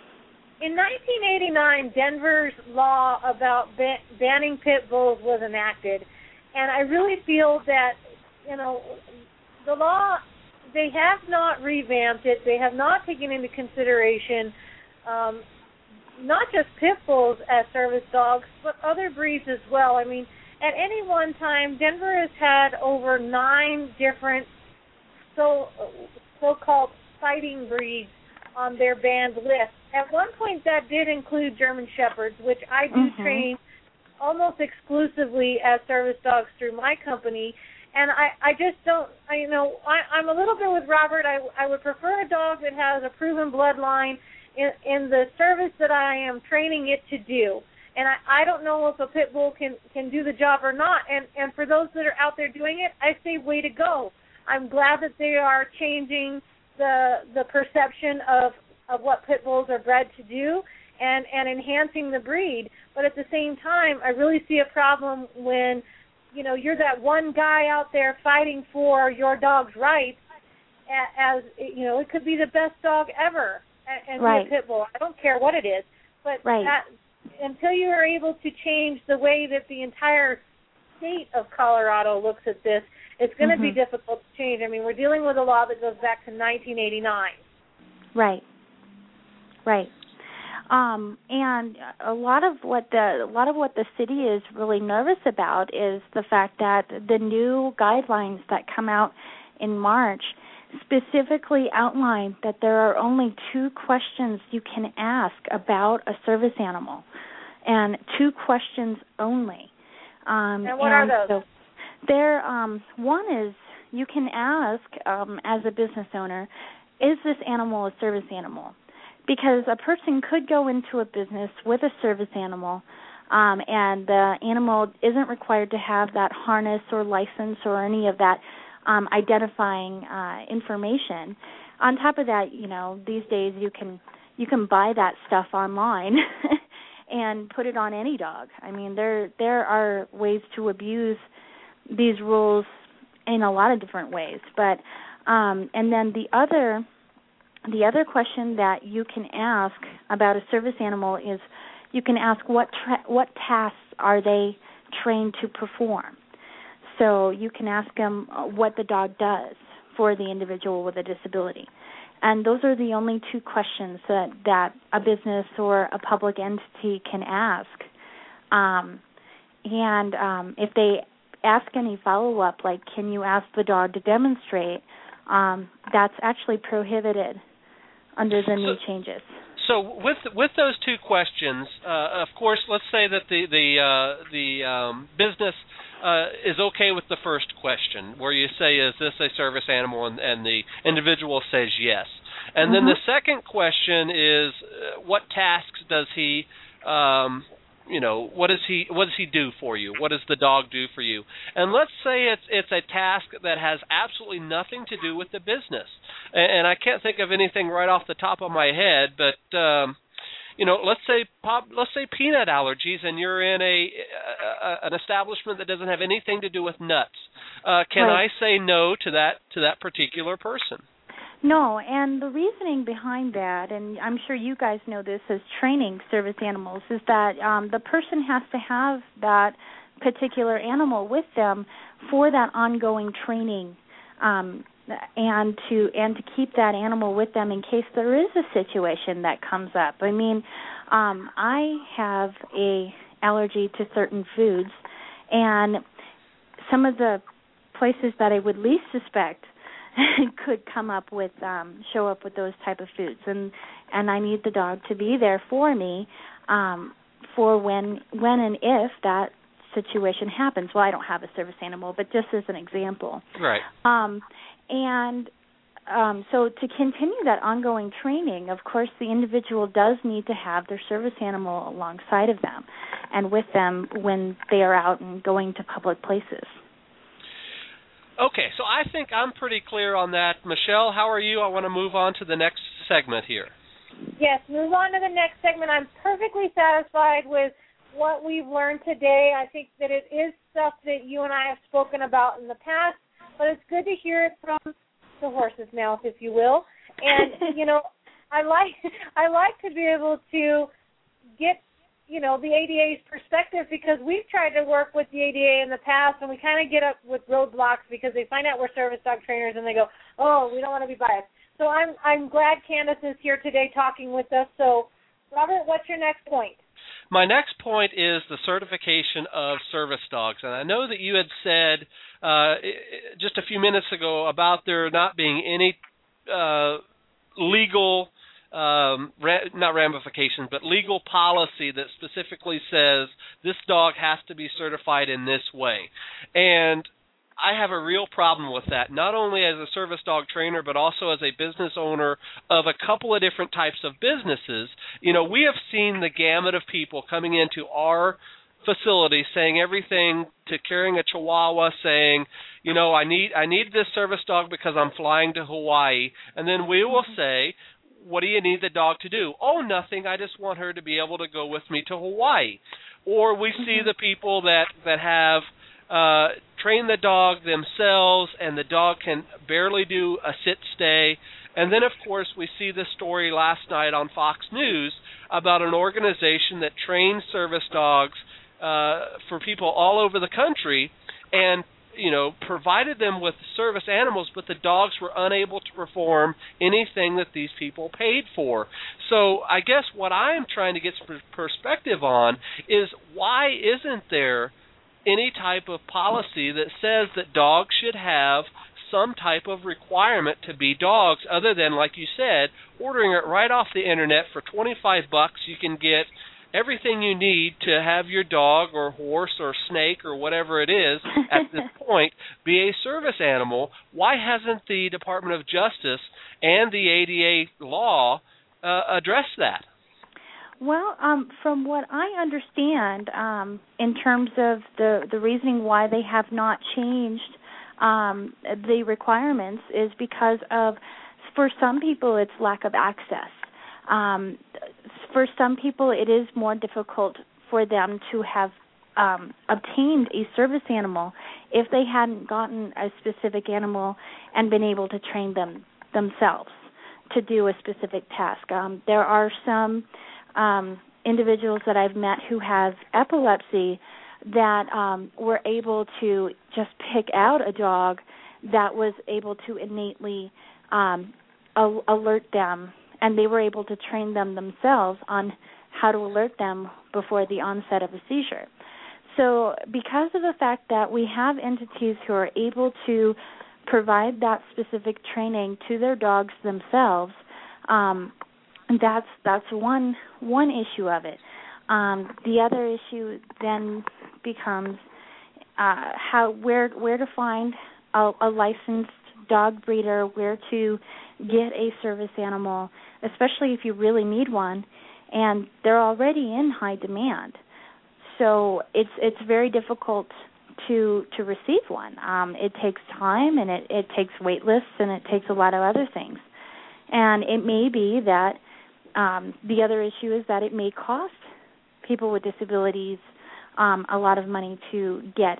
in nineteen eighty-nine, Denver's law about ban- banning pit bulls was enacted, and I really feel that you know the law. They have not revamped it. They have not taken into consideration. Um, not just pit bulls as service dogs, but other breeds as well. I mean, at any one time, Denver has had over nine different so, so-called fighting breeds on their banned list. At one point, that did include German Shepherds, which I do mm-hmm. train almost exclusively as service dogs through my company. And I, I just don't, I, you know, I, I'm a little bit with Robert. I, I would prefer a dog that has a proven bloodline In, in the service that I am training it to do. And I, I don't know if a pit bull can, can do the job or not. And, and for those that are out there doing it, I say way to go. I'm glad that they are changing the the perception of, of what pit bulls are bred to do and, and enhancing the breed. But at the same time, I really see a problem when, you know, you're that one guy out there fighting for your dog's rights as, you know, it could be the best dog ever. And
right.
be a pit bull. I don't care what it is, but
right.
that, until you are able to change the way that the entire state of Colorado looks at this, it's going to mm-hmm. be difficult to change. I mean, we're dealing with a law that goes back to nineteen eighty-nine.
Right, right. Um, and a lot of what the a lot of what the city is really nervous about is the fact that the new guidelines that come out in March specifically outline that there are only two questions you can ask about a service animal, and two questions only. Um,
and what
and
are those?
So there, um, one is you can ask um, as a business owner, is this animal a service animal? Because a person could go into a business with a service animal, um, and the animal isn't required to have that harness or license or any of that Um, identifying uh, information. On top of that, you know, these days you can you can buy that stuff online and put it on any dog. I mean, there there are ways to abuse these rules in a lot of different ways. But um, and then the other the other question that you can ask about a service animal is you can ask what tra- what tasks are they trained to perform. So you can ask them what the dog does for the individual with a disability. And those are the only two questions that, that a business or a public entity can ask. Um, and um, if they ask any follow-up, like can you ask the dog to demonstrate, um, that's actually prohibited under the new
so,
changes.
So with with those two questions, uh, of course, let's say that the the uh, the um, business uh, is okay with the first question, where you say, "Is this a service animal?" and, and the individual says yes. And then
Mm-hmm.
the second question is, uh, what tasks does he, um, you know, what does he what does he do for you? What does the dog do for you? And let's say it's it's a task that has absolutely nothing to do with the business. And, and I can't think of anything right off the top of my head, but um, you know, let's say pop, let's say peanut allergies, and you're in a, a an establishment that doesn't have anything to do with nuts. Uh, can
Right.
I say no to that to that particular person?
No, and the reasoning behind that, and I'm sure you guys know this as training service animals, is that um, the person has to have that particular animal with them for that ongoing training, um, and to and to keep that animal with them in case there is a situation that comes up. I mean, um, I have a allergy to certain foods, and some of the places that I would least suspect could come up with um show up with those type of foods, and and I need the dog to be there for me um for when when and if that situation happens. Well, I don't have a service animal, but just as an example.
Right.
Um and um so to continue that ongoing training, of course the individual does need to have their service animal alongside of them and with them when they are out and going to public places.
Okay, so I think I'm pretty clear on that. Michelle, how are you? I want to move on to the next segment here.
Yes, move on to the next segment. I'm perfectly satisfied with what we've learned today. I think that it is stuff that you and I have spoken about in the past, but it's good to hear it from the horse's mouth, if you will. And, you know, I like I like to be able to get, you know, the A D A's perspective, because we've tried to work with the A D A in the past, and we kind of get up with roadblocks because they find out we're service dog trainers and they go, oh, we don't want to be biased. So I'm I'm glad Candace is here today talking with us. So, Robert, what's your next point?
My next point is the certification of service dogs. And I know that you had said uh, just a few minutes ago about there not being any uh, legal Um, ra- not ramifications, but legal policy that specifically says this dog has to be certified in this way. And I have a real problem with that, not only as a service dog trainer, but also as a business owner of a couple of different types of businesses. You know, we have seen the gamut of people coming into our facility saying everything to carrying a Chihuahua, saying, you know, I need I need this service dog because I'm flying to Hawaii. And then we will say, what do you need the dog to do? Oh, nothing. I just want her to be able to go with me to Hawaii. Or we see the people that, that have uh, trained the dog themselves, and the dog can barely do a sit-stay. And then, of course, we see the story last night on Fox News about an organization that trains service dogs uh, for people all over the country, and you know, provided them with service animals, but the dogs were unable to perform anything that these people paid for. So I guess what I'm trying to get some perspective on is, why isn't there any type of policy that says that dogs should have some type of requirement to be dogs, other than, like you said, ordering it right off the internet for twenty-five bucks. You can get everything you need to have your dog or horse or snake or whatever it is at this point be a service animal. Why hasn't the Department of Justice and the A D A law uh, addressed that?
Well, um, from what I understand, um, in terms of the, the reasoning why they have not changed um, the requirements, is because of, for some people, it's lack of access. Um, for some people, it is more difficult for them to have um, obtained a service animal if they hadn't gotten a specific animal and been able to train them themselves to do a specific task. Um, there are some um, individuals that I've met who have epilepsy that um, were able to just pick out a dog that was able to innately um, al- alert them, and they were able to train them themselves on how to alert them before the onset of a seizure. So because of the fact that we have entities who are able to provide that specific training to their dogs themselves, um, that's that's one one issue of it. Um, the other issue then becomes uh, how where where to find a, a licensed dog breeder, where to get a service animal, especially if you really need one, and they're already in high demand. So it's it's very difficult to to receive one. Um, it takes time, and it, it takes wait lists, and it takes a lot of other things. And it may be that um, the other issue is that it may cost people with disabilities um, a lot of money to get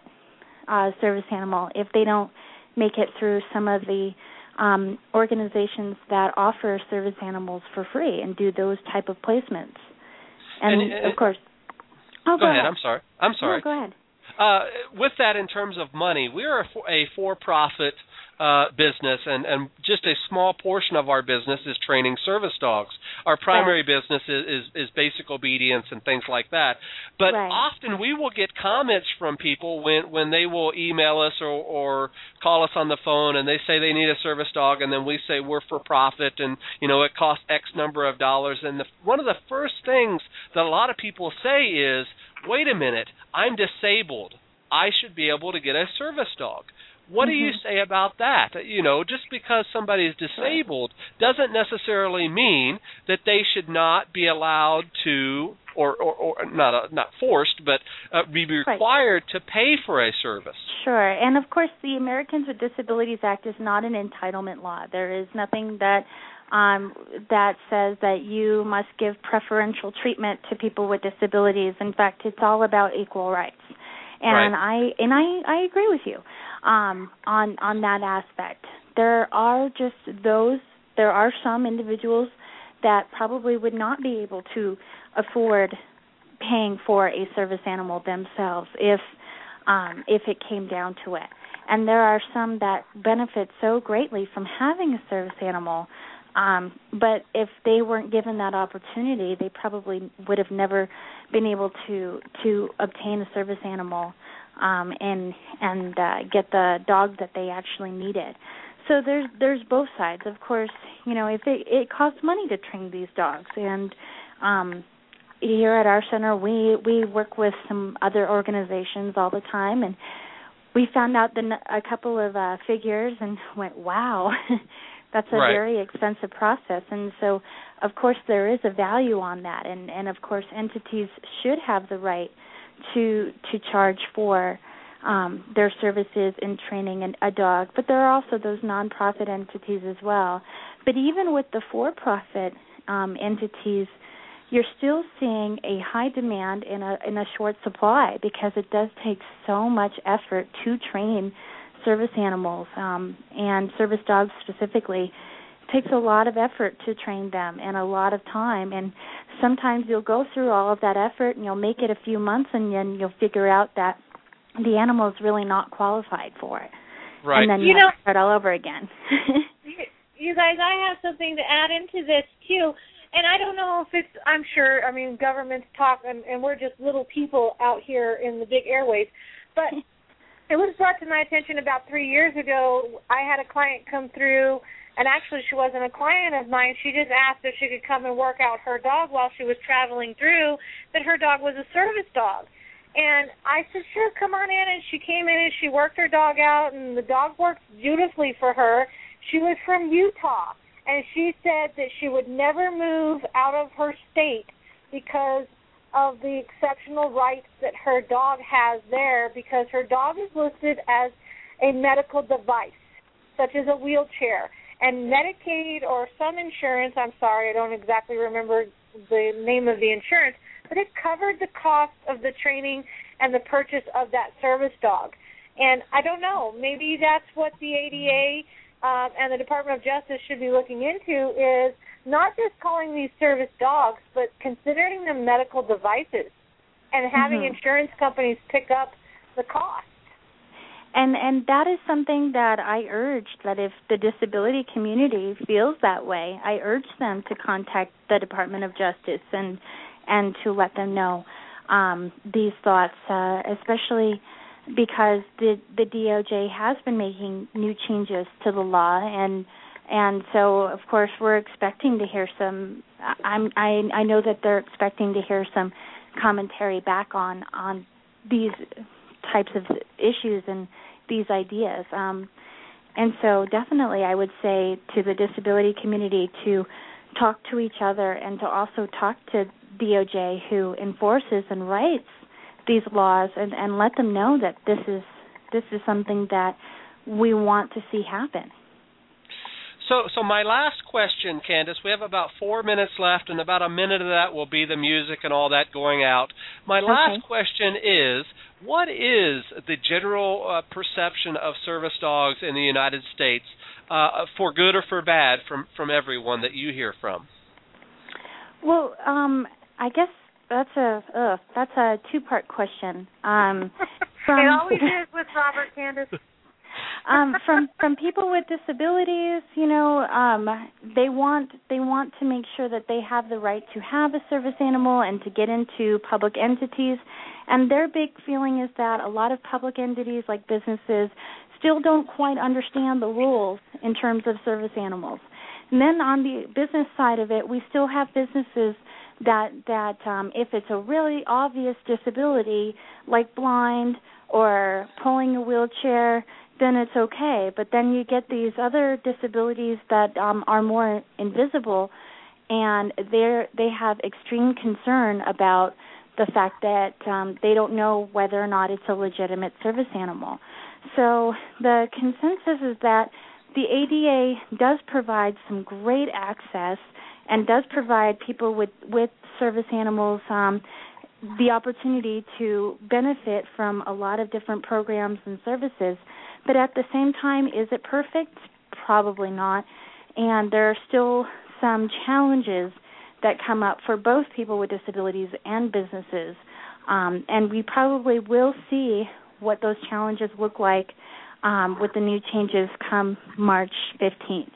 a service animal if they don't make it through some of the um, organizations that offer service animals for free and do those type of placements. And, and, and of course, oh,
go,
go
ahead.
ahead.
I'm sorry. I'm sorry.
No, go ahead.
Uh, with that, in terms of money, we are a, for, a for-profit uh, business, and, and just a small portion of our business is training service dogs. Our primary right. business is, is, is basic obedience and things like that. But right. often we will get comments from people when, when they will email us or, or call us on the phone, and they say they need a service dog, and then we say we're for profit, and you know it costs X number of dollars. And the, one of the first things that a lot of people say is, wait a minute, I'm disabled. I should be able to get a service dog. What mm-hmm. do you say about that? You know, just because somebody is disabled doesn't necessarily mean that they should not be allowed to, or, or, or not uh, not forced, but uh, be required right. to pay for a service.
Sure. And, of course, the Americans with Disabilities Act is not an entitlement law. There is nothing that Um, that says that you must give preferential treatment to people with disabilities. In fact, it's all about equal rights, and
right.
I and I, I agree with you um, on on that aspect. There are just those. There are some individuals that probably would not be able to afford paying for a service animal themselves if um, if it came down to it, and there are some that benefit so greatly from having a service animal. Um, but if they weren't given that opportunity, they probably would have never been able to to obtain a service animal um, and and uh, get the dog that they actually needed. So there's there's both sides. Of course, you know, if it, it costs money to train these dogs, and um, here at our center, we we work with some other organizations all the time, and we found out the, a couple of uh, figures and went, wow. That's a
right.
very expensive process, and so, of course, there is a value on that, and, and of course, entities should have the right to to charge for um, their services in training an, a dog, but there are also those nonprofit entities as well. But even with the for-profit um, entities, you're still seeing a high demand in a in a short supply because it does take so much effort to train service animals um, and service dogs specifically. It takes a lot of effort to train them and a lot of time, and sometimes you'll go through all of that effort and you'll make it a few months and then you'll figure out that the animal is really not qualified for it.
Right.
And then you,
you
have
know,
to start all over again.
You guys, I have something to add into this too, and I don't know if it's, I'm sure, I mean, governments talk and, and we're just little people out here in the big airways, but it was brought to my attention about three years ago. I had a client come through, and actually she wasn't a client of mine. She just asked if she could come and work out her dog while she was traveling through, that her dog was a service dog. And I said, sure, come on in. And she came in and she worked her dog out, and the dog worked beautifully for her. She was from Utah, and she said that she would never move out of her state because of the exceptional rights that her dog has there, because her dog is listed as a medical device, such as a wheelchair. And Medicaid or some insurance, I'm sorry, I don't exactly remember the name of the insurance, but it covered the cost of the training and the purchase of that service dog. And I don't know, maybe that's what the A D A uh, and the Department of Justice should be looking into, is not just calling these service dogs, but considering them medical devices and having mm-hmm. insurance companies pick up the cost.
And and that is something that I urge, that if the disability community feels that way, I urge them to contact the Department of Justice and and to let them know. um, these thoughts, uh, especially because the the D O J has been making new changes to the law, and and so of course we're expecting to hear some. I'm, I I know that they're expecting to hear some commentary back on on these types of issues and these ideas. Um, and so definitely I would say to the disability community to talk to each other and to also talk to D O J, who enforces and writes these laws, and, and let them know that this is this is something that we want to see happen.
So, so my last question, Candace, we have about four minutes left, and about a minute of that will be the music and all that going out. My last
okay.
question is, what is the general uh, perception of service dogs in the United States, uh, for good or for bad, from, from everyone that you hear from?
Well, um, I guess that's a uh, that's a two-part question. Um, from
it always is with Robert, Candace.
um, from from people with disabilities, you know, um, they want they want to make sure that they have the right to have a service animal and to get into public entities. And their big feeling is that a lot of public entities, like businesses, still don't quite understand the rules in terms of service animals. And then on the business side of it, we still have businesses that that um, if it's a really obvious disability, like blind or pulling a wheelchair, then it's okay. But then you get these other disabilities that um, are more invisible, and they they have extreme concern about the fact that um, they don't know whether or not it's a legitimate service animal. So the consensus is that the A D A does provide some great access and does provide people with, with service animals um, the opportunity to benefit from a lot of different programs and services. But at the same time, is it perfect? Probably not. And there are still some challenges that come up for both people with disabilities and businesses. Um, and we probably will see what those challenges look like um, with the new changes come March fifteenth.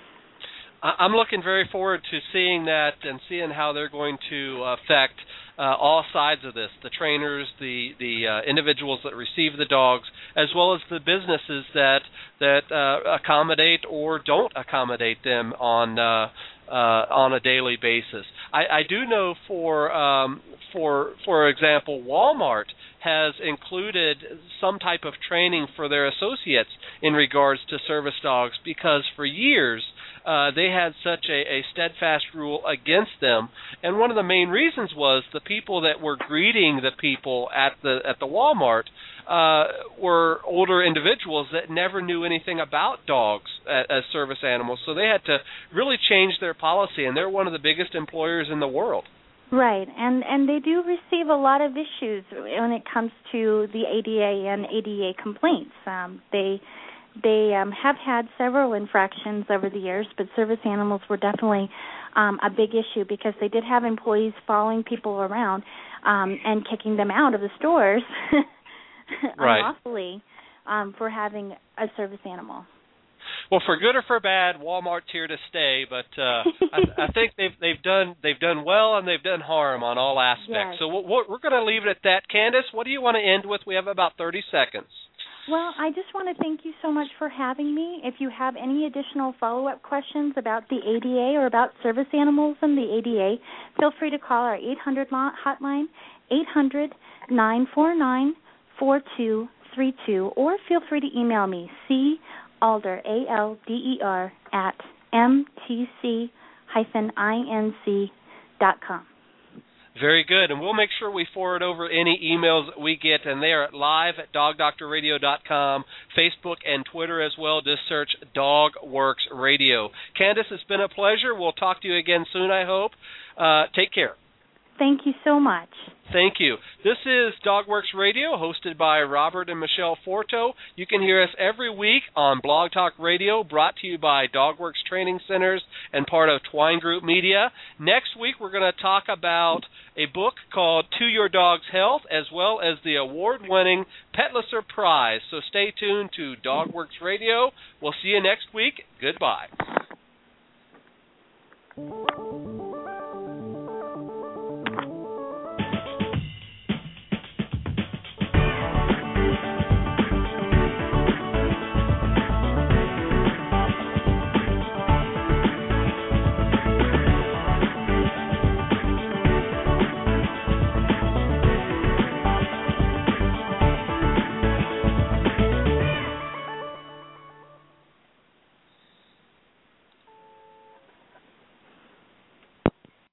I'm looking very forward to seeing that and seeing how they're going to affect uh, all sides of this, the trainers, the the uh, individuals that receive the dogs, as well as the businesses that that uh, accommodate or don't accommodate them on uh, uh, on a daily basis. I, I do know, for um, for for example, Walmart has included some type of training for their associates in regards to service dogs, because for years uh, they had such a, a steadfast rule against them, and one of the main reasons was the people that were greeting the people at the at the Walmart uh, were older individuals that never knew anything about dogs as, as service animals, so they had to really change their policy, and they're one of the biggest employers in the world.
Right, and and they do receive a lot of issues when it comes to the A D A and A D A complaints. Um, they they um, have had several infractions over the years, but service animals were definitely um, a big issue, because they did have employees following people around um, and kicking them out of the stores
right.
unlawfully um, for having a service animal.
Well, for good or for bad, Walmart's here to stay. But uh, I, I think they've they've done they've done well and they've done harm on all aspects.
Yes.
So we're, we're going to leave it at that. Candace, what do you want to end with? We have about thirty seconds.
Well, I just want to thank you so much for having me. If you have any additional follow-up questions about the A D A or about service animals and the A D A, feel free to call our eight hundred hotline, eight hundred, nine four nine, four two three two, or feel free to email me, C. Alder, A L D E R, at M T C inc dot com.
Very good, and we'll make sure we forward over any emails that we get, and they are at live at dog doctor radio dot com, Facebook and Twitter as well. Just search DogWorks Radio. Candace, it's been a pleasure. We'll talk to you again soon, I hope. Uh, take care.
Thank you so much.
Thank you. This is DogWorks Radio, hosted by Robert and Michelle Forto. You can hear us every week on Blog Talk Radio, brought to you by DogWorks Training Centers and part of Twine Group Media. Next week, we're going to talk about a book called To Your Dog's Health, as well as the award-winning Petlisser Prize. So stay tuned to DogWorks Radio. We'll see you next week. Goodbye.